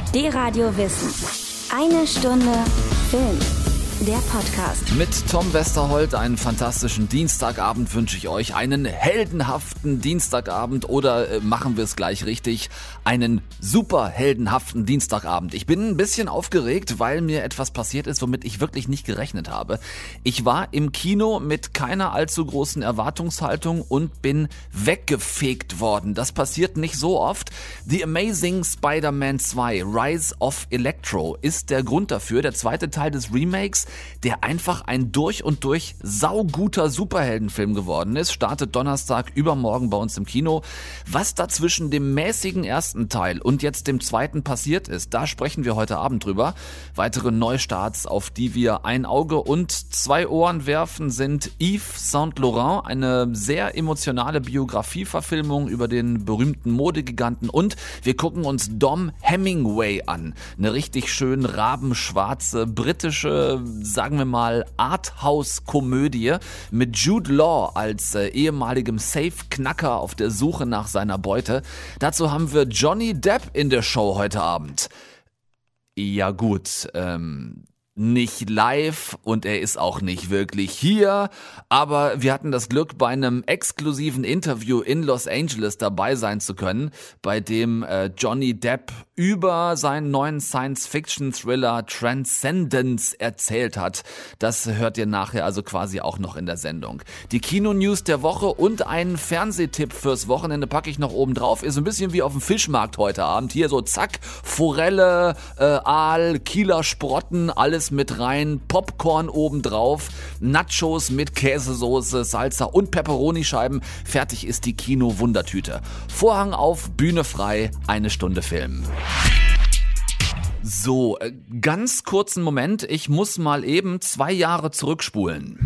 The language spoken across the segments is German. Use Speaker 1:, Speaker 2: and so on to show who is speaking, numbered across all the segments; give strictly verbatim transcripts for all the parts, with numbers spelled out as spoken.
Speaker 1: D-Radio Wissen. Eine Stunde Film. Der Podcast.
Speaker 2: Mit Tom Westerholt einen fantastischen Dienstagabend wünsche ich euch. Einen heldenhaften Dienstagabend oder äh, machen wir es gleich richtig, einen super heldenhaften Dienstagabend. Ich bin ein bisschen aufgeregt, weil mir etwas passiert ist, womit ich wirklich nicht gerechnet habe. Ich war im Kino mit keiner allzu großen Erwartungshaltung und bin weggefegt worden. Das passiert nicht so oft. The Amazing Spider-Man zwei, Rise of Electro ist der Grund dafür. Der zweite Teil des Remakes, der einfach ein durch und durch sauguter Superheldenfilm geworden ist, startet Donnerstag übermorgen bei uns im Kino. Was da zwischen dem mäßigen ersten Teil und jetzt dem zweiten passiert ist, da sprechen wir heute Abend drüber. Weitere Neustarts, auf die wir ein Auge und zwei Ohren werfen, sind Yves Saint Laurent, eine sehr emotionale Biografieverfilmung über den berühmten Modegiganten, und wir gucken uns Dom Hemingway an. Eine richtig schön rabenschwarze britische, sagen wir mal, Arthouse-Komödie mit Jude Law als äh, ehemaligem Safe-Knacker auf der Suche nach seiner Beute. Dazu haben wir Johnny Depp in der Show heute Abend. Ja gut, ähm... nicht live und er ist auch nicht wirklich hier, aber wir hatten das Glück, bei einem exklusiven Interview in Los Angeles dabei sein zu können, bei dem äh, Johnny Depp über seinen neuen Science-Fiction-Thriller Transcendence erzählt hat. Das hört ihr nachher also quasi auch noch in der Sendung. Die Kino-News der Woche und einen Fernsehtipp fürs Wochenende packe ich noch oben drauf. Ist so ein bisschen wie auf dem Fischmarkt heute Abend. Hier so zack, Forelle, äh, Aal, Kieler Sprotten, alles mit rein, Popcorn obendrauf, Nachos mit Käsesoße, Salsa und Pepperoni-Scheiben. Fertig ist die Kino-Wundertüte. Vorhang auf, Bühne frei, eine Stunde Film. So, ganz kurzen Moment, ich muss mal eben zwei Jahre zurückspulen.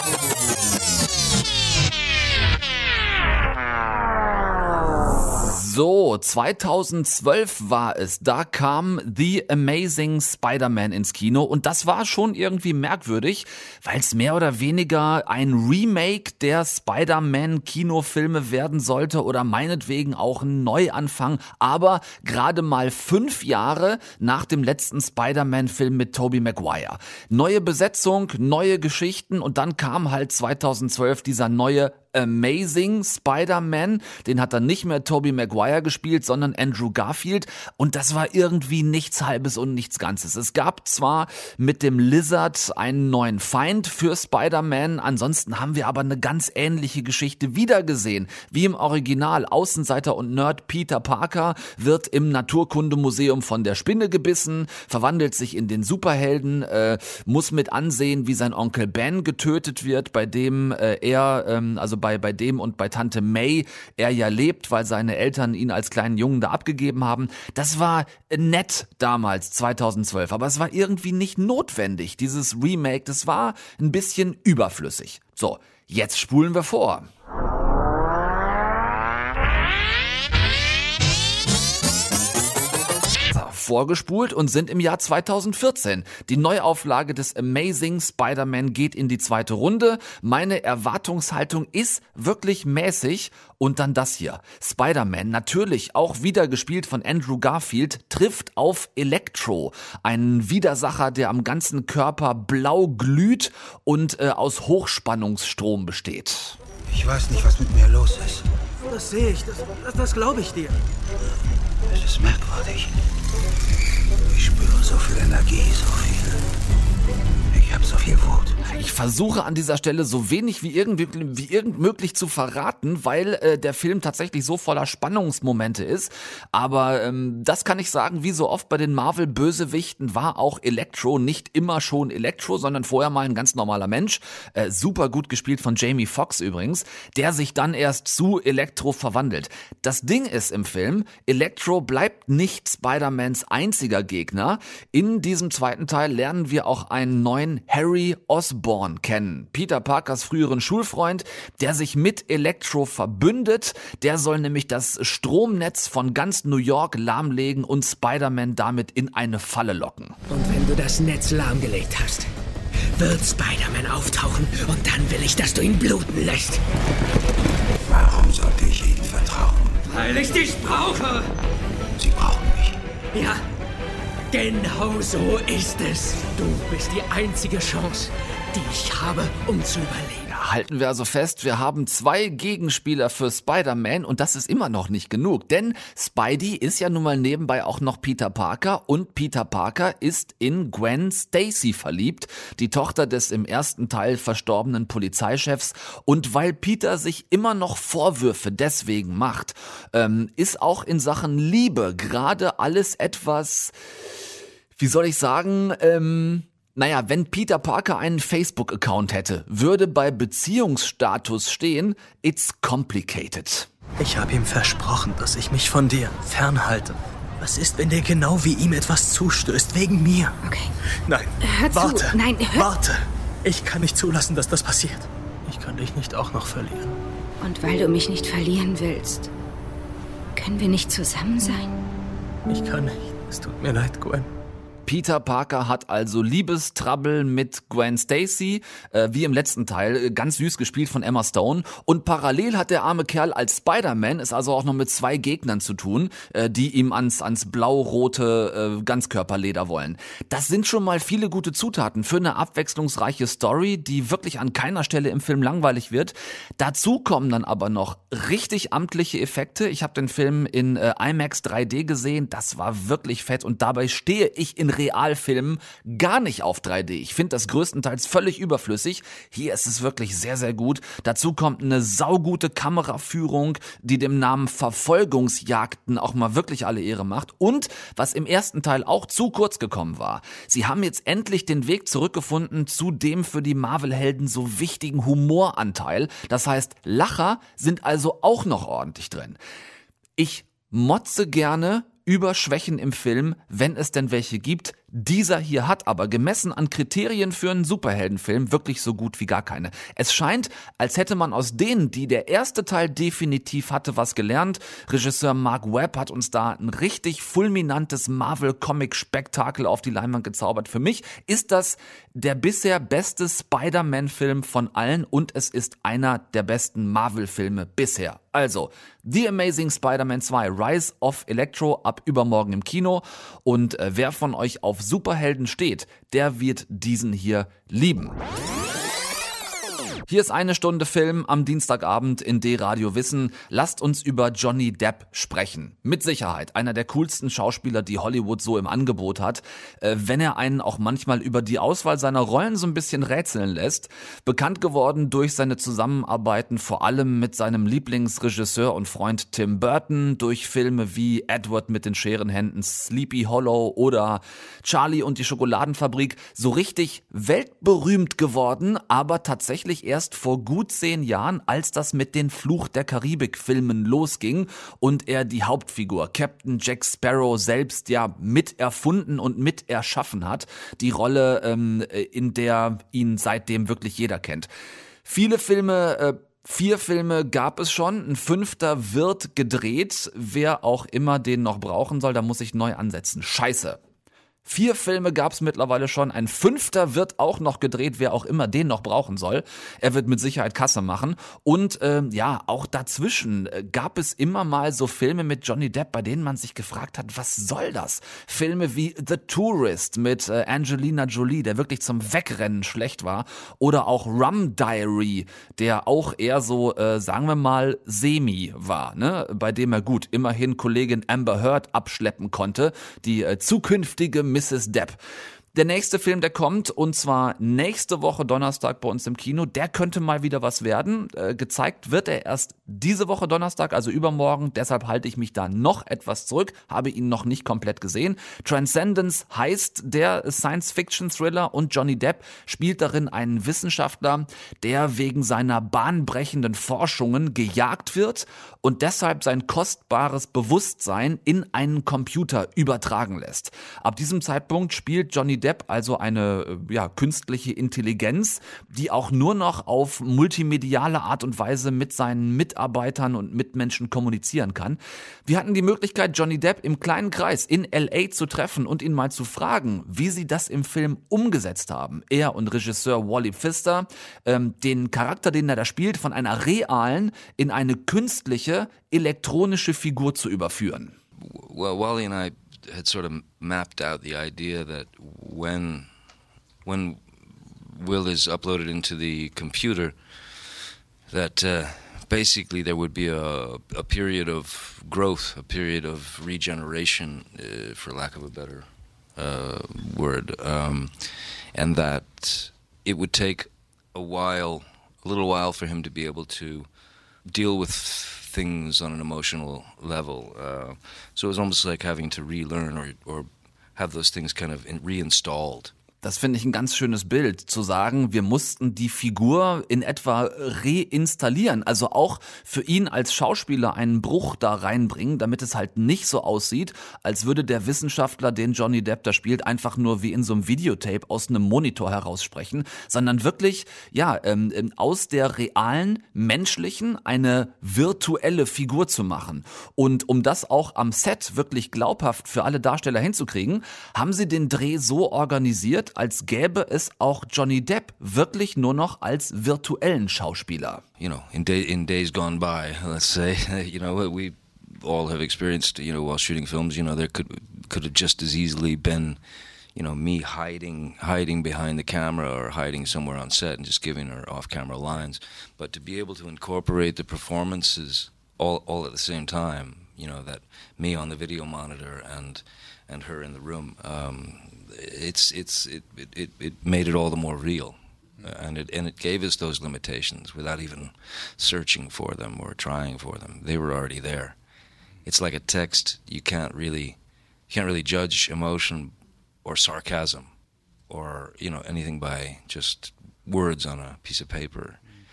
Speaker 2: So, zweitausendzwölf war es, da kam The Amazing Spider-Man ins Kino, und das war schon irgendwie merkwürdig, weil es mehr oder weniger ein Remake der Spider-Man-Kinofilme werden sollte oder meinetwegen auch ein Neuanfang, aber gerade mal fünf Jahre nach dem letzten Spider-Man-Film mit Tobey Maguire. Neue Besetzung, neue Geschichten, und dann kam halt zweitausendzwölf dieser neue Amazing Spider-Man, den hat dann nicht mehr Tobey Maguire gespielt, sondern Andrew Garfield, und das war irgendwie nichts Halbes und nichts Ganzes. Es gab zwar mit dem Lizard einen neuen Feind für Spider-Man, ansonsten haben wir aber eine ganz ähnliche Geschichte wiedergesehen, wie im Original. Außenseiter und Nerd Peter Parker wird im Naturkundemuseum von der Spinne gebissen, verwandelt sich in den Superhelden, äh, muss mit ansehen, wie sein Onkel Ben getötet wird, bei dem äh, er, ähm, also bei Bei, bei dem und bei Tante May er ja lebt, weil seine Eltern ihn als kleinen Jungen da abgegeben haben. Das war nett damals, zweitausendzwölf, aber es war irgendwie nicht notwendig, dieses Remake. Das war ein bisschen überflüssig. So, jetzt spulen wir vor. Vorgespult und sind im Jahr zweitausendvierzehn. Die Neuauflage des Amazing Spider-Man geht in die zweite Runde. Meine Erwartungshaltung ist wirklich mäßig. Und dann das hier. Spider-Man, natürlich auch wieder gespielt von Andrew Garfield, trifft auf Electro, einen Widersacher, der am ganzen Körper blau glüht und äh, aus Hochspannungsstrom besteht.
Speaker 3: Ich weiß nicht, was mit mir los ist.
Speaker 4: Das sehe ich, das, das, das glaube ich dir.
Speaker 3: Es ist merkwürdig. Ich spüre so viel Energie, so viel. Ich habe so viel Wut.
Speaker 2: Ich versuche an dieser Stelle so wenig wie irgend, wie irgend möglich zu verraten, weil äh, der Film tatsächlich so voller Spannungsmomente ist. Aber ähm, das kann ich sagen, wie so oft bei den Marvel-Bösewichten war auch Electro nicht immer schon Electro, sondern vorher mal ein ganz normaler Mensch. Äh, super gut gespielt von Jamie Foxx übrigens, der sich dann erst zu Electro verwandelt. Das Ding ist im Film, Electro bleibt nicht Spider-Mans einziger Gegner. In diesem zweiten Teil lernen wir auch einen neuen Harry Osborn kennen. Peter Parkers früheren Schulfreund, der sich mit Electro verbündet. Der soll nämlich das Stromnetz von ganz New York lahmlegen und Spider-Man damit in eine Falle locken.
Speaker 4: Und wenn du das Netz lahmgelegt hast, wird Spider-Man auftauchen und dann will ich, dass du ihn bluten lässt.
Speaker 3: Warum sollte ich Ihnen vertrauen?
Speaker 4: Weil ich dich brauche!
Speaker 3: Sie brauchen mich.
Speaker 4: Ja, Genau so ist es. Du bist die einzige Chance, die ich habe, um zu überleben.
Speaker 2: Halten wir also fest, wir haben zwei Gegenspieler für Spider-Man und das ist immer noch nicht genug, denn Spidey ist ja nun mal nebenbei auch noch Peter Parker und Peter Parker ist in Gwen Stacy verliebt, die Tochter des im ersten Teil verstorbenen Polizeichefs, und weil Peter sich immer noch Vorwürfe deswegen macht, ähm, ist auch in Sachen Liebe gerade alles etwas, wie soll ich sagen, ähm... Naja, wenn Peter Parker einen Facebook-Account hätte, würde bei Beziehungsstatus stehen, it's complicated.
Speaker 5: Ich habe ihm versprochen, dass ich mich von dir fernhalte. Was ist, wenn dir genau wie ihm etwas zustößt, wegen mir?
Speaker 6: Okay.
Speaker 5: Nein,
Speaker 6: hör
Speaker 5: warte,
Speaker 6: zu. Nein, hör.
Speaker 5: warte. Ich kann nicht zulassen, dass das passiert. Ich kann dich nicht auch noch verlieren.
Speaker 6: Und weil du mich nicht verlieren willst, können wir nicht zusammen sein?
Speaker 5: Ich kann nicht. Es tut mir leid, Gwen.
Speaker 2: Peter Parker hat also Liebestrouble mit Gwen Stacy, äh, wie im letzten Teil, ganz süß gespielt von Emma Stone. Und parallel hat der arme Kerl als Spider-Man es also auch noch mit zwei Gegnern zu tun, äh, die ihm ans, ans blau-rote äh, Ganzkörperleder wollen. Das sind schon mal viele gute Zutaten für eine abwechslungsreiche Story, die wirklich an keiner Stelle im Film langweilig wird. Dazu kommen dann aber noch richtig amtliche Effekte. Ich habe den Film in äh, IMAX drei D gesehen, das war wirklich fett und dabei stehe ich in Realfilmen gar nicht auf drei D. Ich finde das größtenteils völlig überflüssig. Hier ist es wirklich sehr, sehr gut. Dazu kommt eine saugute Kameraführung, die dem Namen Verfolgungsjagden auch mal wirklich alle Ehre macht. Und was im ersten Teil auch zu kurz gekommen war, sie haben jetzt endlich den Weg zurückgefunden zu dem für die Marvel-Helden so wichtigen Humoranteil. Das heißt, Lacher sind also auch noch ordentlich drin. Ich motze gerne über Schwächen im Film, wenn es denn welche gibt. Dieser hier hat aber gemessen an Kriterien für einen Superheldenfilm wirklich so gut wie gar keine. Es scheint, als hätte man aus denen, die der erste Teil definitiv hatte, was gelernt. Regisseur Mark Webb hat uns da ein richtig fulminantes Marvel-Comic-Spektakel auf die Leinwand gezaubert. Für mich ist das der bisher beste Spider-Man-Film von allen und es ist einer der besten Marvel-Filme bisher. Also, The Amazing Spider-Man zwei, Rise of Electro, ab übermorgen im Kino. Und äh, wer von euch auf Superhelden steht, der wird diesen hier lieben. Hier ist eine Stunde Film am Dienstagabend in D-Radio Wissen. Lasst uns über Johnny Depp sprechen. Mit Sicherheit einer der coolsten Schauspieler, die Hollywood so im Angebot hat. Äh, wenn er einen auch manchmal über die Auswahl seiner Rollen so ein bisschen rätseln lässt. Bekannt geworden durch seine Zusammenarbeiten vor allem mit seinem Lieblingsregisseur und Freund Tim Burton, durch Filme wie Edward mit den Scherenhänden, Sleepy Hollow oder Charlie und die Schokoladenfabrik. So richtig weltberühmt geworden, aber tatsächlich erst Erst vor gut zehn Jahren, als das mit den Fluch der Karibik-Filmen losging und er die Hauptfigur Captain Jack Sparrow selbst ja mit erfunden und mit erschaffen hat. Die Rolle, ähm, in der ihn seitdem wirklich jeder kennt. Viele Filme, äh, vier Filme gab es schon, ein fünfter wird gedreht. Wer auch immer den noch brauchen soll, da muss ich neu ansetzen. Scheiße. Vier Filme gab's mittlerweile schon, ein fünfter wird auch noch gedreht, wer auch immer den noch brauchen soll. Er wird mit Sicherheit Kasse machen. Und äh, ja, auch dazwischen äh, gab es immer mal so Filme mit Johnny Depp, bei denen man sich gefragt hat, was soll das? Filme wie The Tourist mit äh, Angelina Jolie, der wirklich zum Wegrennen schlecht war. Oder auch Rum Diary, der auch eher so, äh, sagen wir mal, semi war, ne? Bei dem er gut immerhin Kollegin Amber Heard abschleppen konnte, die äh, zukünftige Misses Depp. Der nächste Film, der kommt, und zwar nächste Woche Donnerstag bei uns im Kino, der könnte mal wieder was werden. Äh, gezeigt wird er erst diese Woche Donnerstag, also übermorgen. Deshalb halte ich mich da noch etwas zurück, habe ihn noch nicht komplett gesehen. Transcendence heißt der Science-Fiction-Thriller und Johnny Depp spielt darin einen Wissenschaftler, der wegen seiner bahnbrechenden Forschungen gejagt wird und deshalb sein kostbares Bewusstsein in einen Computer übertragen lässt. Ab diesem Zeitpunkt spielt Johnny Depp also eine ja, künstliche Intelligenz, die auch nur noch auf multimediale Art und Weise mit seinen Mitarbeitern und Mitmenschen kommunizieren kann. Wir hatten die Möglichkeit, Johnny Depp im kleinen Kreis in L A zu treffen und ihn mal zu fragen, wie sie das im Film umgesetzt haben. Er und Regisseur Wally Pfister, ähm, den Charakter, den er da spielt, von einer realen in eine künstliche, elektronische Figur zu überführen.
Speaker 7: Well, Wally and I
Speaker 3: had sort of mapped out the idea that when when Will is uploaded into the computer, that uh, basically there would be a, a period of growth, a period of regeneration, uh, for lack of a better uh, word, um, and that it would take a while, a little while for him to be able to deal with things on an emotional level. Uh, so it was almost like having to relearn or, or have those things kind of in, reinstalled.
Speaker 2: Das finde ich ein ganz schönes Bild, zu sagen, wir mussten die Figur in etwa reinstallieren, also auch für ihn als Schauspieler einen Bruch da reinbringen, damit es halt nicht so aussieht, als würde der Wissenschaftler, den Johnny Depp da spielt, einfach nur wie in so einem Videotape aus einem Monitor heraussprechen, sondern wirklich, ja, ähm, aus der realen, menschlichen eine virtuelle Figur zu machen. Und um das auch am Set wirklich glaubhaft für alle Darsteller hinzukriegen, haben sie den Dreh so organisiert, als gäbe es auch Johnny Depp wirklich nur noch als virtuellen Schauspieler.
Speaker 3: You know, in, day, in days gone by, let's say, you know, we all have experienced, you know, while shooting films, you know, there could could have just as easily been, you know, me hiding hiding behind the camera or hiding somewhere on set and just giving her off-camera lines. But to be able to incorporate the performances all all at the same time, you know, that me on the video monitor and and her in the room, um, it's it's it, it it made it all the more real, and it and it gave us those limitations without even searching for them or trying for them. They were already there. It's like a text. You can't really you can't really judge emotion or sarcasm or, you know, anything by just words on a piece of paper,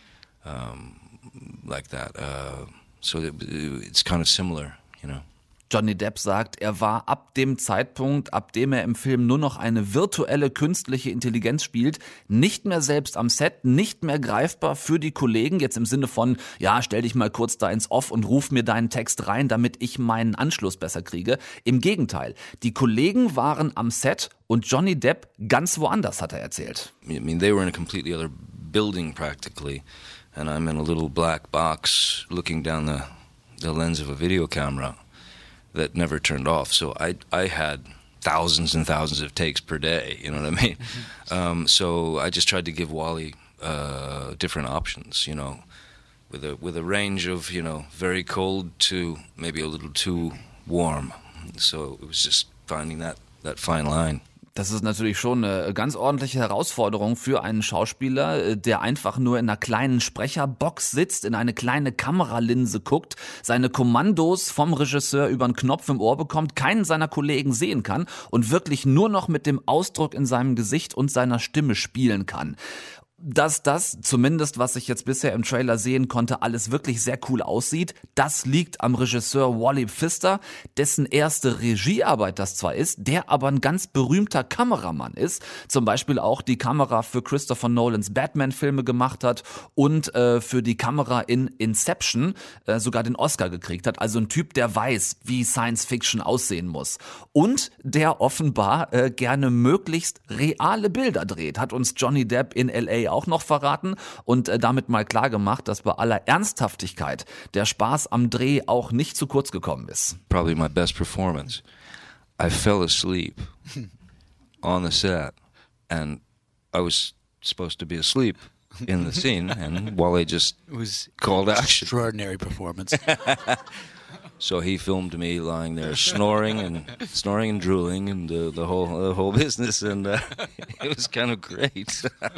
Speaker 3: um, like that. Uh, so it, it's kind of similar, you know.
Speaker 2: Johnny Depp sagt, er war ab dem Zeitpunkt, ab dem er im Film nur noch eine virtuelle künstliche Intelligenz spielt, nicht mehr selbst am Set, nicht mehr greifbar für die Kollegen, jetzt im Sinne von, ja, stell dich mal kurz da ins Off und ruf mir deinen Text rein, damit ich meinen Anschluss besser kriege. Im Gegenteil, die Kollegen waren am Set und Johnny Depp ganz woanders, hat er erzählt.
Speaker 3: I mean, they were in a completely other building practically, and I'm in a little black box looking down the, the lens of a video camera that never turned off. So I I had thousands and thousands of takes per day, you know what I mean? Mm-hmm. Um, so I just tried to give Wally uh, different options, you know, with a with a range of, you know, very cold to maybe a little too warm. So it was just finding that that fine line.
Speaker 2: Das ist natürlich schon eine ganz ordentliche Herausforderung für einen Schauspieler, der einfach nur in einer kleinen Sprecherbox sitzt, in eine kleine Kameralinse guckt, seine Kommandos vom Regisseur über einen Knopf im Ohr bekommt, keinen seiner Kollegen sehen kann und wirklich nur noch mit dem Ausdruck in seinem Gesicht und seiner Stimme spielen kann. Dass das, zumindest was ich jetzt bisher im Trailer sehen konnte, alles wirklich sehr cool aussieht, das liegt am Regisseur Wally Pfister, dessen erste Regiearbeit das zwar ist, der aber ein ganz berühmter Kameramann ist, zum Beispiel auch die Kamera für Christopher Nolans Batman-Filme gemacht hat und äh, für die Kamera in Inception äh, sogar den Oscar gekriegt hat, also ein Typ, der weiß, wie Science-Fiction aussehen muss und der offenbar äh, gerne möglichst reale Bilder dreht, hat uns Johnny Depp in L A auch noch verraten und äh, damit mal klar gemacht, dass bei aller Ernsthaftigkeit der Spaß am Dreh auch nicht zu kurz gekommen ist.
Speaker 3: Probably my best performance. I fell asleep on the set and I was supposed to be asleep in the scene and Wally just
Speaker 7: it was
Speaker 3: called action.
Speaker 7: Extraordinary performance.
Speaker 3: So he filmed me lying there snoring and snoring and drooling and uh, the whole the whole business, and uh, it was kind of great.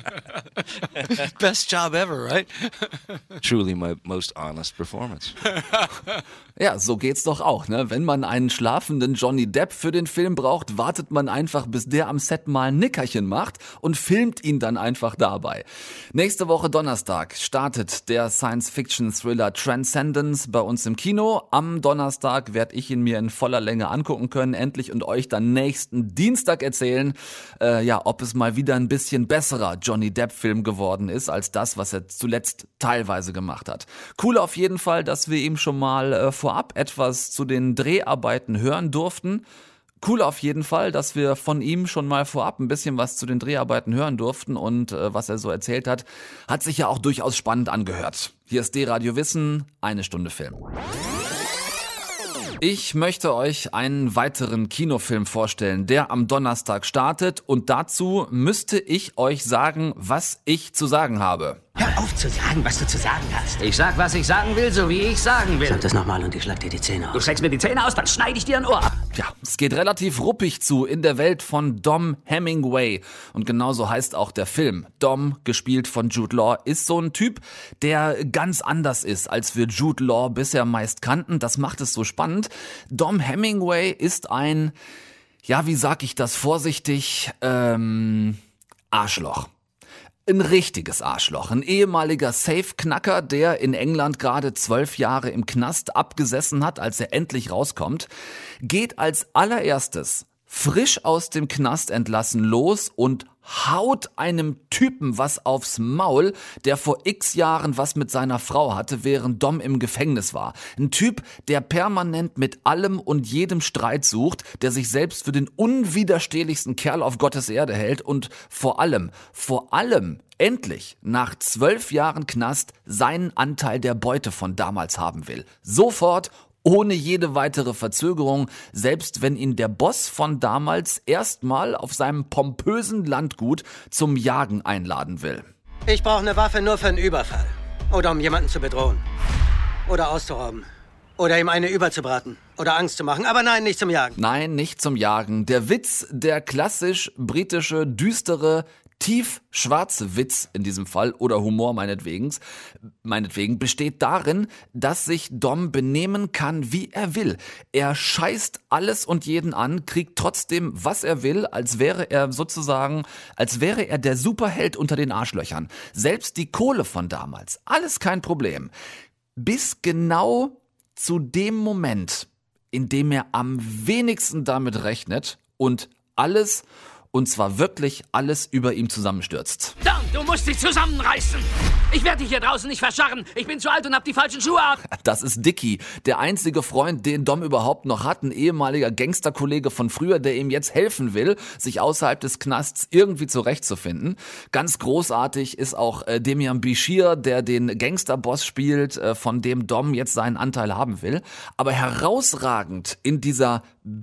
Speaker 7: Best job ever, right?
Speaker 3: Truly my most honest performance.
Speaker 2: Ja, so geht's doch auch, ne? Wenn man einen schlafenden Johnny Depp für den Film braucht, wartet man einfach, bis der am Set mal ein Nickerchen macht und filmt ihn dann einfach dabei. Nächste Woche Donnerstag startet der Science-Fiction-Thriller Transcendence bei uns im Kino. Am Donnerstag werde ich ihn mir in voller Länge angucken können, endlich, und euch dann nächsten Dienstag erzählen, äh, ja, ob es mal wieder ein bisschen besserer Johnny Depp-Film geworden ist, als das, was er zuletzt teilweise gemacht hat. Cool auf jeden Fall, dass wir ihm schon mal äh, vorab etwas zu den Dreharbeiten hören durften. Cool auf jeden Fall, dass wir von ihm schon mal vorab ein bisschen was zu den Dreharbeiten hören durften, und äh, was er so erzählt hat, hat sich ja auch durchaus spannend angehört. Hier ist D-Radio Wissen, eine Stunde Film. Ich möchte euch einen weiteren Kinofilm vorstellen, der am Donnerstag startet, und dazu müsste ich euch sagen, was ich zu sagen habe.
Speaker 4: Hör auf zu sagen, was du zu sagen hast.
Speaker 8: Ich sag, was ich sagen will, so wie ich sagen will.
Speaker 4: Sag das nochmal und ich schlag dir die Zähne aus.
Speaker 8: Du schlägst mir die Zähne aus, dann schneide ich dir ein Ohr ab.
Speaker 2: Ja, es geht relativ ruppig zu in der Welt von Dom Hemingway. Und genauso heißt auch der Film. Dom, gespielt von Jude Law, ist so ein Typ, der ganz anders ist, als wir Jude Law bisher meist kannten. Das macht es so spannend. Dom Hemingway ist ein, ja, wie sag ich das vorsichtig, ähm, Arschloch. Ein richtiges Arschloch, ein ehemaliger Safe-Knacker, der in England gerade zwölf Jahre im Knast abgesessen hat, als er endlich rauskommt, geht als allererstes frisch aus dem Knast entlassen los und haut einem Typen was aufs Maul, der vor x Jahren was mit seiner Frau hatte, während Dom im Gefängnis war. Ein Typ, der permanent mit allem und jedem Streit sucht, der sich selbst für den unwiderstehlichsten Kerl auf Gottes Erde hält und vor allem, vor allem endlich nach zwölf Jahren Knast seinen Anteil der Beute von damals haben will. Sofort, ohne jede weitere Verzögerung, selbst wenn ihn der Boss von damals erstmal auf seinem pompösen Landgut zum Jagen einladen will.
Speaker 9: Ich brauche eine Waffe nur für einen Überfall. Oder um jemanden zu bedrohen. Oder auszurauben. Oder ihm eine überzubraten. Oder Angst zu machen. Aber nein, nicht zum Jagen.
Speaker 2: Nein, nicht zum Jagen. Der Witz, der klassisch britische, düstere, tief schwarze Witz in diesem Fall oder Humor meinetwegen, meinetwegen besteht darin, dass sich Dom benehmen kann, wie er will. Er scheißt alles und jeden an, kriegt trotzdem, was er will, als wäre er sozusagen, als wäre er der Superheld unter den Arschlöchern. Selbst die Kohle von damals, alles kein Problem. Bis genau zu dem Moment, in dem er am wenigsten damit rechnet und alles, und zwar wirklich alles über ihm zusammenstürzt.
Speaker 8: Dom, du musst dich zusammenreißen. Ich werde dich hier draußen nicht verscharren. Ich bin zu alt und hab die falschen Schuhe ab.
Speaker 2: Das ist Dickie, der einzige Freund, den Dom überhaupt noch hat. Ein ehemaliger Gangsterkollege von früher, der ihm jetzt helfen will, sich außerhalb des Knasts irgendwie zurechtzufinden. Ganz großartig ist auch äh, Demian Bichir, der den Gangsterboss spielt, äh, von dem Dom jetzt seinen Anteil haben will. Aber herausragend in dieser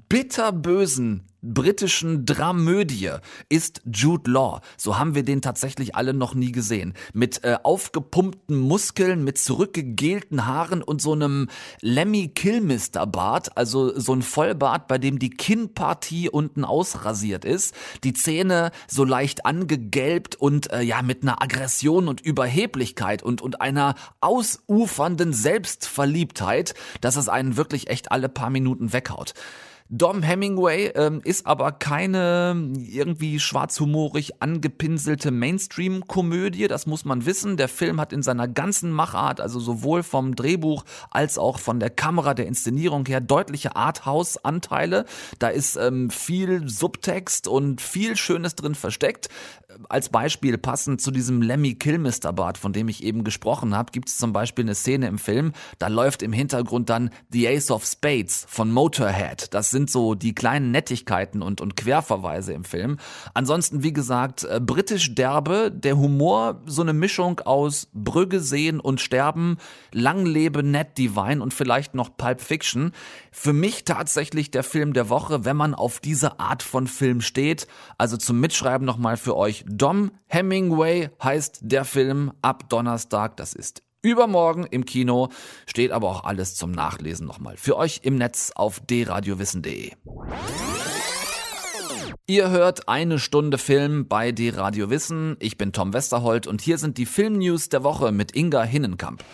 Speaker 2: bitterbösen britischen Dramödie ist Jude Law. So haben wir den tatsächlich alle noch nie gesehen. Mit äh, aufgepumpten Muskeln, mit zurückgegelten Haaren und so einem Lemmy Kilmister Bart, also so ein Vollbart, bei dem die Kinnpartie unten ausrasiert ist, die Zähne so leicht angegelbt und äh, ja mit einer Aggression und Überheblichkeit und, und einer ausufernden Selbstverliebtheit, dass es einen wirklich echt alle paar Minuten weghaut. Dom Hemingway ähm, ist aber keine irgendwie schwarzhumorig angepinselte Mainstream-Komödie, das muss man wissen. Der Film hat in seiner ganzen Machart, also sowohl vom Drehbuch als auch von der Kamera, der Inszenierung her, deutliche Arthouse-Anteile. Da ist ähm, viel Subtext und viel Schönes drin versteckt. Als Beispiel passend zu diesem Lemmy Kilmister Bart, von dem ich eben gesprochen habe, gibt es zum Beispiel eine Szene im Film, da läuft im Hintergrund dann The Ace of Spades von Motorhead. Das sind so die kleinen Nettigkeiten und, und Querverweise im Film. Ansonsten, wie gesagt, äh, britisch derbe, der Humor, so eine Mischung aus Brügge sehen und sterben, lang lebe Ned Divine und vielleicht noch Pulp Fiction. Für mich tatsächlich der Film der Woche, wenn man auf diese Art von Film steht. Also zum Mitschreiben nochmal für euch. Dom Hemingway heißt der Film, ab Donnerstag, das ist übermorgen im Kino, steht aber auch alles zum Nachlesen nochmal für euch im Netz auf d radio wissen punkt de. Ihr hört eine Stunde Film bei D-Radio Wissen. Ich bin Tom Westerholt und hier sind die Film-News der Woche mit Inga Hinnenkamp.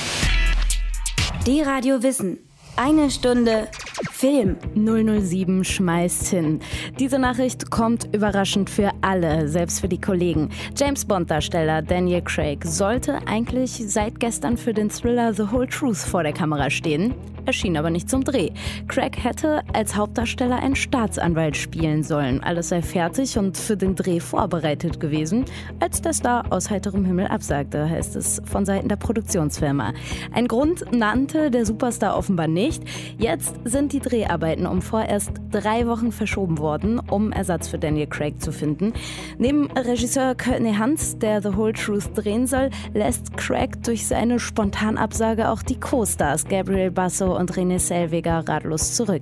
Speaker 1: D-Radio Wissen. Eine Stunde Film.
Speaker 10: null null sieben schmeißt hin. Diese Nachricht kommt überraschend für alle, selbst für die Kollegen. James-Bond-Darsteller Daniel Craig sollte eigentlich seit gestern für den Thriller The Whole Truth vor der Kamera stehen, erschien aber nicht zum Dreh. Craig hätte als Hauptdarsteller einen Staatsanwalt spielen sollen. Alles sei fertig und für den Dreh vorbereitet gewesen, als der Star aus heiterem Himmel absagte, heißt es von Seiten der Produktionsfirma. Ein Grund nannte der Superstar offenbar nicht. Jetzt sind sind die Dreharbeiten um vorerst drei Wochen verschoben worden, um Ersatz für Daniel Craig zu finden. Neben Regisseur Courtney Hunt, der The Whole Truth drehen soll, lässt Craig durch seine Spontanabsage auch die Co-Stars Gabriel Basso und Renée Zellweger ratlos zurück.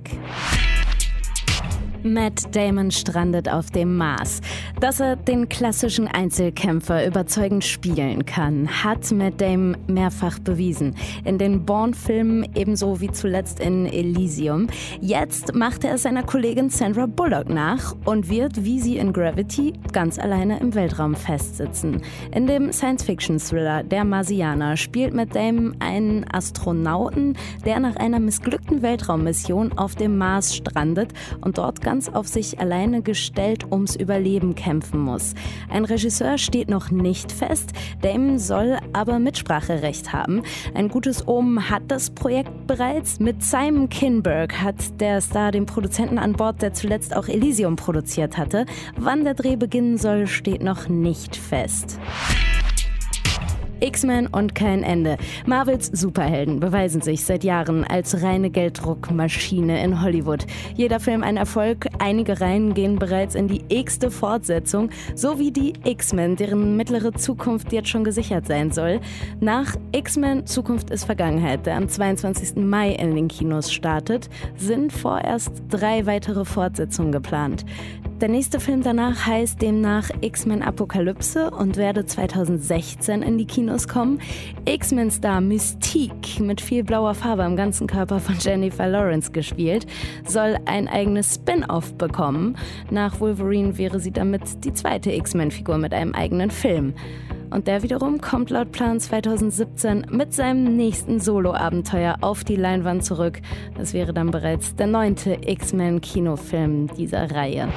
Speaker 10: Matt Damon strandet auf dem Mars. Dass er den klassischen Einzelkämpfer überzeugend spielen kann, hat Matt Damon mehrfach bewiesen. In den Bourne-Filmen ebenso wie zuletzt in Elysium. Jetzt macht er es seiner Kollegin Sandra Bullock nach und wird, wie sie in Gravity, ganz alleine im Weltraum festsitzen. In dem Science-Fiction-Thriller Der Marsianer spielt Matt Damon einen Astronauten, der nach einer missglückten Weltraummission auf dem Mars strandet und dort ganz auf sich alleine gestellt ums Überleben kämpfen muss. Ein Regisseur steht noch nicht fest, Damon soll aber Mitspracherecht haben. Ein gutes Omen hat das Projekt bereits. Mit Simon Kinberg hat der Star den Produzenten an Bord, der zuletzt auch Elysium produziert hatte. Wann der Dreh beginnen soll, steht noch nicht fest. X-Men und kein Ende. Marvels Superhelden beweisen sich seit Jahren als reine Gelddruckmaschine in Hollywood. Jeder Film ein Erfolg, einige Reihen gehen bereits in die x-te Fortsetzung, so wie die X-Men, deren mittlere Zukunft jetzt schon gesichert sein soll. Nach X-Men Zukunft ist Vergangenheit, der am zweiundzwanzigsten Mai in den Kinos startet, sind vorerst drei weitere Fortsetzungen geplant. Der nächste Film danach heißt demnach X-Men Apokalypse und werde zweitausendsechzehn in die Kinos kommen. X-Men-Star Mystique, mit viel blauer Farbe am ganzen Körper von Jennifer Lawrence gespielt, soll ein eigenes Spin-off bekommen. Nach Wolverine wäre sie damit die zweite X-Men-Figur mit einem eigenen Film. Und der wiederum kommt laut Plan zweitausendsiebzehn mit seinem nächsten Solo-Abenteuer auf die Leinwand zurück. Das wäre dann bereits der neunte X-Men-Kinofilm dieser Reihe.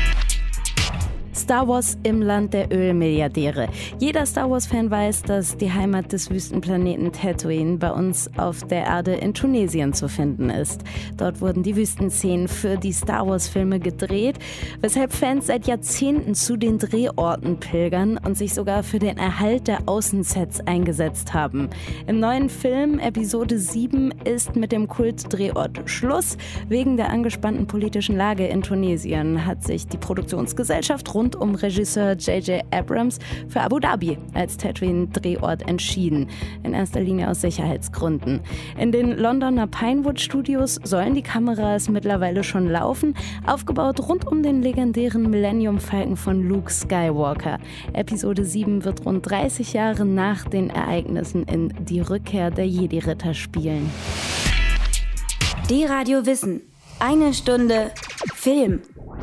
Speaker 10: Star Wars im Land der Ölmilliardäre. Jeder Star Wars-Fan weiß, dass die Heimat des Wüstenplaneten Tatooine bei uns auf der Erde in Tunesien zu finden ist. Dort wurden die Wüstenszenen für die Star Wars-Filme gedreht, weshalb Fans seit Jahrzehnten zu den Drehorten pilgern und sich sogar für den Erhalt der Außensets eingesetzt haben. Im neuen Film Episode sieben ist mit dem Kult-Drehort Schluss. Wegen der angespannten politischen Lage in Tunesien hat sich die Produktionsgesellschaft rund um Regisseur J J Abrams für Abu Dhabi als Tatooine-Drehort entschieden. In erster Linie aus Sicherheitsgründen. In den Londoner Pinewood Studios sollen die Kameras mittlerweile schon laufen, aufgebaut rund um den legendären Millennium Falcon von Luke Skywalker. Episode sieben wird rund dreißig Jahre nach den Ereignissen in Die Rückkehr der Jedi-Ritter spielen.
Speaker 1: Die Radio Wissen. Eine Stunde Film.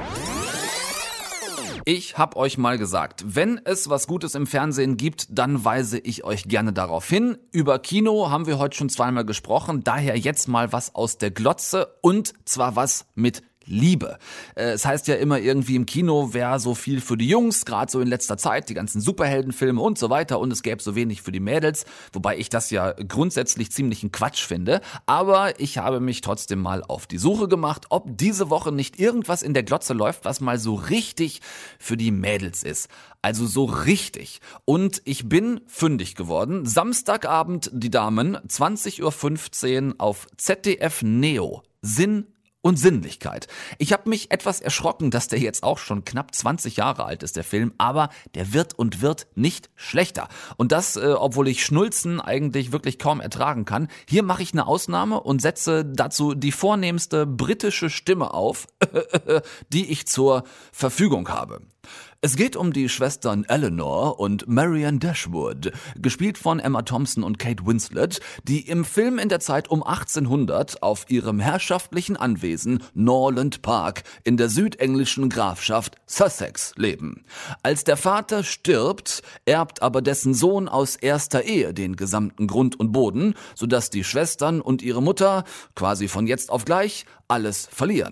Speaker 2: Ich hab euch mal gesagt, wenn es was Gutes im Fernsehen gibt, dann weise ich euch gerne darauf hin. Über Kino haben wir heute schon zweimal gesprochen, daher jetzt mal was aus der Glotze und zwar was mit Liebe. Es heißt ja immer irgendwie im Kino wäre so viel für die Jungs, gerade so in letzter Zeit, die ganzen Superheldenfilme und so weiter und es gäbe so wenig für die Mädels, wobei ich das ja grundsätzlich ziemlich ein Quatsch finde, aber ich habe mich trotzdem mal auf die Suche gemacht, ob diese Woche nicht irgendwas in der Glotze läuft, was mal so richtig für die Mädels ist. Also so richtig. Und ich bin fündig geworden. Samstagabend, die Damen, zwanzig Uhr fünfzehn auf Z D F Neo. Sinn und Sinnlichkeit. Ich habe mich etwas erschrocken, dass der jetzt auch schon knapp zwanzig Jahre alt ist, der Film, aber der wird und wird nicht schlechter. Und das, äh, obwohl ich Schnulzen eigentlich wirklich kaum ertragen kann. Hier mache ich eine Ausnahme und setze dazu die vornehmste britische Stimme auf, die ich zur Verfügung habe. Es geht um die Schwestern Eleanor und Marianne Dashwood, gespielt von Emma Thompson und Kate Winslet, die im Film in der Zeit um achtzehnhundert auf ihrem herrschaftlichen Anwesen Norland Park in der südenglischen Grafschaft Sussex leben. Als der Vater stirbt, erbt aber dessen Sohn aus erster Ehe den gesamten Grund und Boden, sodass die Schwestern und ihre Mutter quasi von jetzt auf gleich alles verlieren.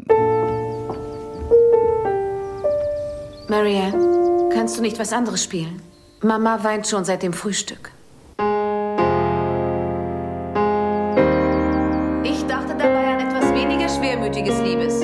Speaker 11: Marianne, kannst du nicht was anderes spielen? Mama weint schon seit dem Frühstück. Ich dachte dabei an etwas weniger schwermütiges Liebes.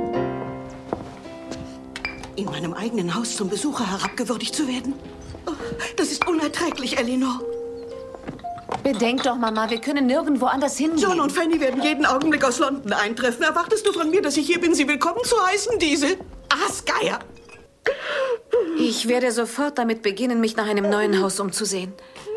Speaker 12: In meinem eigenen Haus zum Besucher herabgewürdigt zu werden? Oh, das ist unerträglich, Eleanor.
Speaker 11: Bedenk doch, Mama, wir können nirgendwo anders hingehen.
Speaker 12: John und Fanny werden jeden Augenblick aus London eintreffen. Erwartest du von mir, dass ich hier bin, sie willkommen zu heißen, Diesel? Aasgeier!
Speaker 11: Ich werde sofort damit beginnen, mich nach einem neuen Haus umzusehen.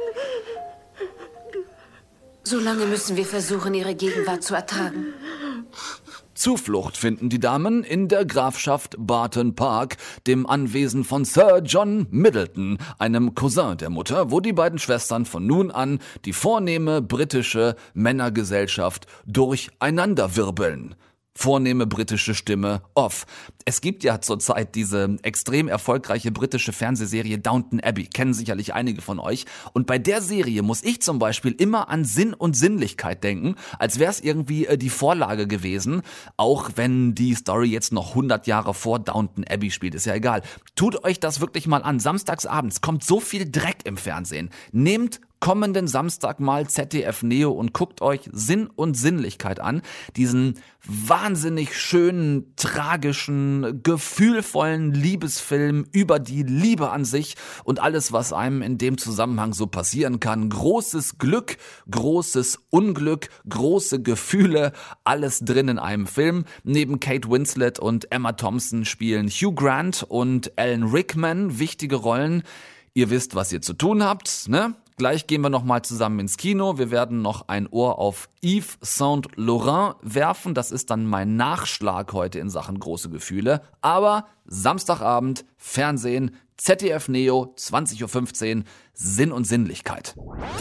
Speaker 11: Solange müssen wir versuchen, ihre Gegenwart zu ertragen.
Speaker 2: Zuflucht finden die Damen in der Grafschaft Barton Park, dem Anwesen von Sir John Middleton, einem Cousin der Mutter, wo die beiden Schwestern von nun an die vornehme britische Männergesellschaft durcheinanderwirbeln. Vornehme britische Stimme off. Es gibt ja zurzeit diese extrem erfolgreiche britische Fernsehserie Downton Abbey, kennen sicherlich einige von euch. Und bei der Serie muss ich zum Beispiel immer an Sinn und Sinnlichkeit denken, als wäre es irgendwie die Vorlage gewesen, auch wenn die Story jetzt noch hundert Jahre vor Downton Abbey spielt, ist ja egal. Tut euch das wirklich mal an. Samstagsabends kommt so viel Dreck im Fernsehen. Nehmt kommenden Samstag mal Z D F Neo und guckt euch Sinn und Sinnlichkeit an. Diesen wahnsinnig schönen, tragischen, gefühlvollen Liebesfilm über die Liebe an sich und alles, was einem in dem Zusammenhang so passieren kann. Großes Glück, großes Unglück, große Gefühle, alles drin in einem Film. Neben Kate Winslet und Emma Thompson spielen Hugh Grant und Alan Rickman wichtige Rollen. Ihr wisst, was ihr zu tun habt, ne? Gleich gehen wir nochmal zusammen ins Kino. Wir werden noch ein Ohr auf Yves Saint Laurent werfen. Das ist dann mein Nachschlag heute in Sachen große Gefühle. Aber Samstagabend, Fernsehen, Z D F Neo, zwanzig Uhr fünfzehn, Sinn und Sinnlichkeit.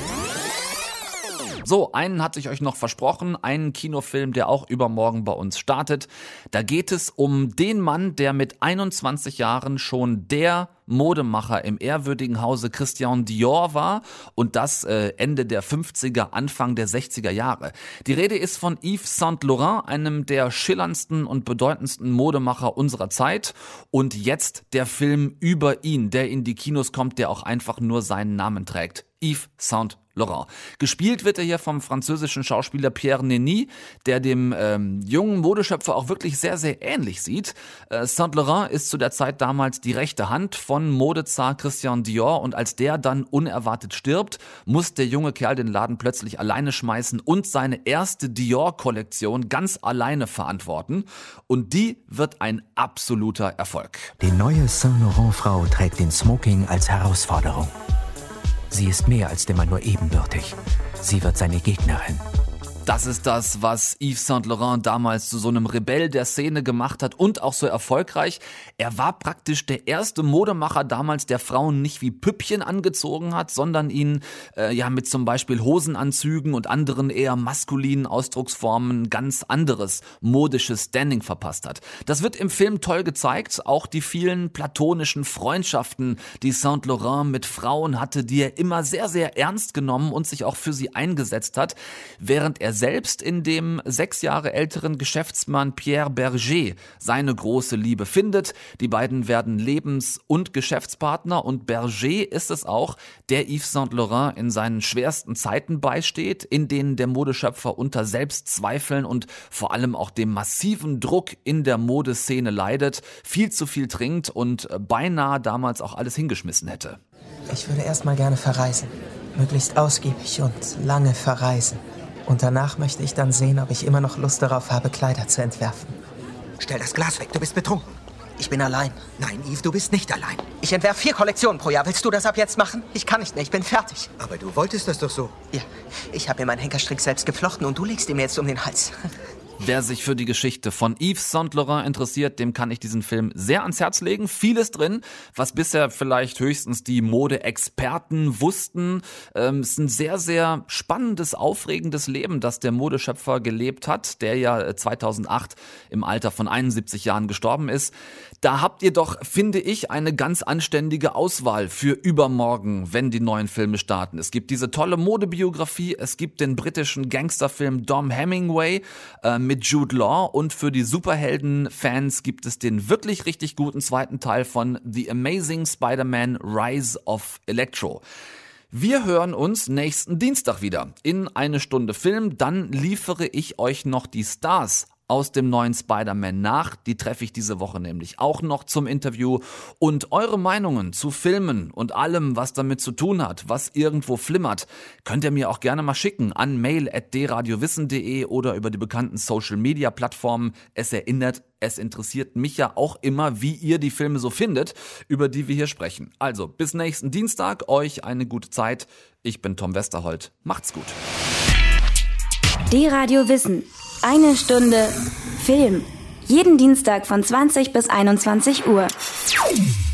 Speaker 2: So, einen hatte ich euch noch versprochen, einen Kinofilm, der auch übermorgen bei uns startet. Da geht es um den Mann, der mit einundzwanzig Jahren schon der Modemacher im ehrwürdigen Hause Christian Dior war und das äh, Ende der fünfziger, Anfang der sechziger Jahre. Die Rede ist von Yves Saint Laurent, einem der schillerndsten und bedeutendsten Modemacher unserer Zeit, und jetzt der Film über ihn, der in die Kinos kommt, der auch einfach nur seinen Namen trägt. Yves Saint Laurent. Gespielt wird er hier vom französischen Schauspieler Pierre Nenny, der dem ähm, jungen Modeschöpfer auch wirklich sehr, sehr ähnlich sieht. Äh, Saint Laurent ist zu der Zeit damals die rechte Hand von Modezar Christian Dior, und als der dann unerwartet stirbt, muss der junge Kerl den Laden plötzlich alleine schmeißen und seine erste Dior-Kollektion ganz alleine verantworten. Und die wird ein absoluter Erfolg.
Speaker 13: Die neue Saint Laurent-Frau trägt den Smoking als Herausforderung. Sie ist mehr als dem Mann nur ebenbürtig. Sie wird seine Gegnerin.
Speaker 2: Das ist das, was Yves Saint Laurent damals zu so einem Rebell der Szene gemacht hat und auch so erfolgreich. Er war praktisch der erste Modemacher damals, der Frauen nicht wie Püppchen angezogen hat, sondern ihnen äh, ja mit zum Beispiel Hosenanzügen und anderen eher maskulinen Ausdrucksformen ganz anderes modisches Standing verpasst hat. Das wird im Film toll gezeigt, auch die vielen platonischen Freundschaften, die Saint Laurent mit Frauen hatte, die er immer sehr, sehr ernst genommen und sich auch für sie eingesetzt hat, während er selbst in dem sechs Jahre älteren Geschäftsmann Pierre Berger seine große Liebe findet. Die beiden werden Lebens- und Geschäftspartner, und Berger ist es auch, der Yves Saint Laurent in seinen schwersten Zeiten beisteht, in denen der Modeschöpfer unter Selbstzweifeln und vor allem auch dem massiven Druck in der Modeszene leidet, viel zu viel trinkt und beinahe damals auch alles hingeschmissen hätte.
Speaker 14: Ich würde erstmal gerne verreisen. Möglichst ausgiebig und lange verreisen. Und danach möchte ich dann sehen, ob ich immer noch Lust darauf habe, Kleider zu entwerfen.
Speaker 15: Stell das Glas weg, du bist betrunken.
Speaker 14: Ich bin allein.
Speaker 15: Nein, Yves, du bist nicht allein.
Speaker 14: Ich entwerfe vier Kollektionen pro Jahr. Willst du das ab jetzt machen? Ich kann nicht mehr, ich bin fertig.
Speaker 15: Aber du wolltest das doch so.
Speaker 14: Ja, ich habe mir meinen Henkerstrick selbst geflochten und du legst ihn mir jetzt um den Hals.
Speaker 2: Wer sich für die Geschichte von Yves Saint Laurent interessiert, dem kann ich diesen Film sehr ans Herz legen. Vieles drin, was bisher vielleicht höchstens die Modeexperten wussten. Ähm, es ist ein sehr, sehr spannendes, aufregendes Leben, das der Modeschöpfer gelebt hat, der ja zweitausendacht im Alter von einundsiebzig Jahren gestorben ist. Da habt ihr doch, finde ich, eine ganz anständige Auswahl für übermorgen, wenn die neuen Filme starten. Es gibt diese tolle Modebiografie, es gibt den britischen Gangsterfilm Dom Hemingway äh, mit Jude Law, und für die Superhelden-Fans gibt es den wirklich richtig guten zweiten Teil von The Amazing Spider-Man Rise of Electro. Wir hören uns nächsten Dienstag wieder in eine Stunde Film. Dann liefere ich euch noch die Stars aus dem neuen Spider-Man nach. Die treffe ich diese Woche nämlich auch noch zum Interview. Und eure Meinungen zu Filmen und allem, was damit zu tun hat, was irgendwo flimmert, könnt ihr mir auch gerne mal schicken an mail at d radio wissen punkt de oder über die bekannten Social-Media-Plattformen. Es erinnert, es interessiert mich ja auch immer, wie ihr die Filme so findet, über die wir hier sprechen. Also bis nächsten Dienstag, euch eine gute Zeit. Ich bin Tom Westerholt. Macht's gut.
Speaker 1: D-Radio Wissen. Eine Stunde Film. Jeden Dienstag von zwanzig bis einundzwanzig Uhr.